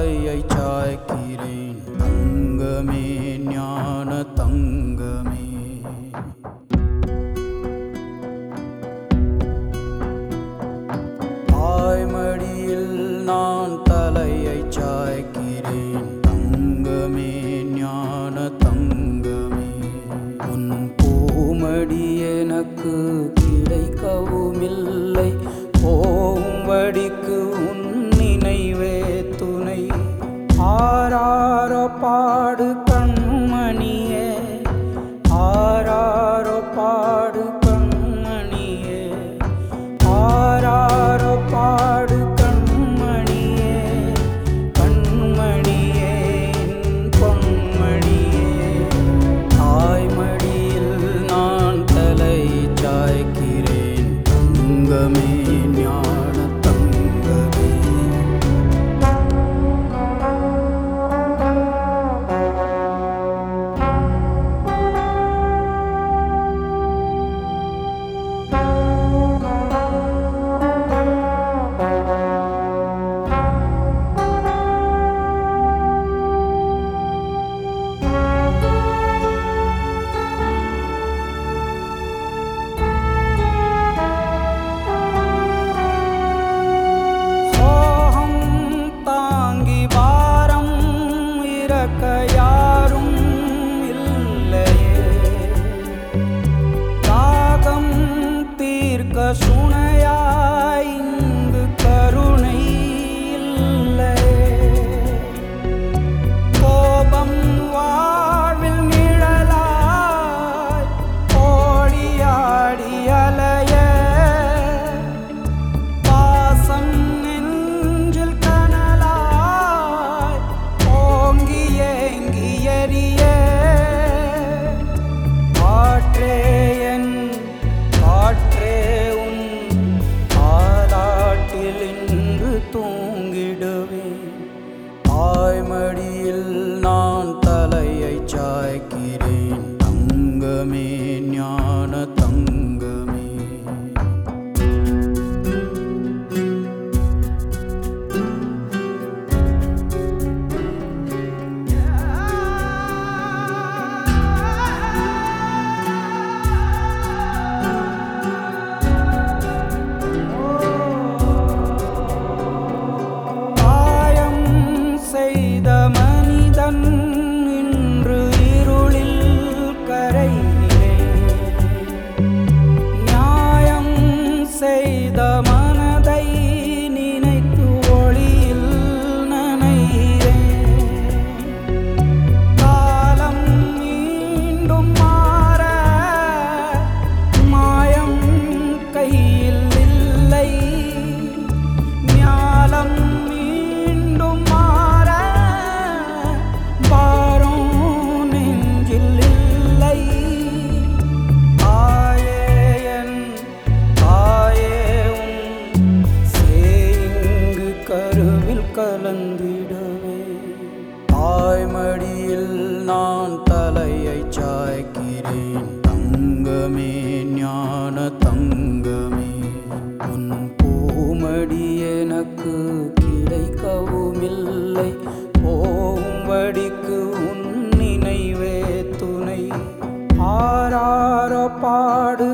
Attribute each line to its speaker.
Speaker 1: தலையை சாய்க்கிறேன் தங்கமே, ஞான தங்கமே. தாய்மடியில் நான் தலையை சாய்க்கிறேன் தங்கமே, ஞான தங்கமே. உன் பூமடி எனக்கு கிடைக்கவுமில்லை, போகும்படிக்கு உன் நினைவே துணை. ஆராரோ பாடு கண்மணியே, ஆராரோ பாடு கண்மணியே, ஆராரோ பாடு கண்மணியே, கண்மணியே பொன்மணியே. தாய்மடியில் நான் தலை சாய்க்கிறேன் தங்கமே, ஞான தங்கமே. யாரும் இல்லையே, தாகம் தீர்க்க சுனையாய் இங்கு கருணை இல்லையே. கோபம் வாழ்வில் நிழலாய் ஓடியாடி அலைய, பாசம் நெஞ்சில் கனலாய் ஓங்கி ஏங்கி எறிய. காற்றே என் காற்றே உன் ஆலாட்டில் இன்று தூங்கிடுவேன். தாய்மடியில் நான் தலையை சாய்க்கிறேன் தங்கமே, ஞான தங்கமே. செய்த மனிதன் இன்று இருளில் கரையிலே, நியாயம் செய்த மனதை நினைத்து ஒளியில் நனைகிறேன். காலம் மீண்டும் மாற மாயம் கையில் இல்லை, ஞாலம் மீண்டும் கலந்திடவே. தாய்மடியில் நான் தலையை சாய்க்கிறேன் தங்கமே, ஞான தங்கமே. உன் பூமடி எனக்கு கிடைக்கவுமில்லை, போகும்படிக்கு உன் நினைவே துணை. ஆராரோ பாடு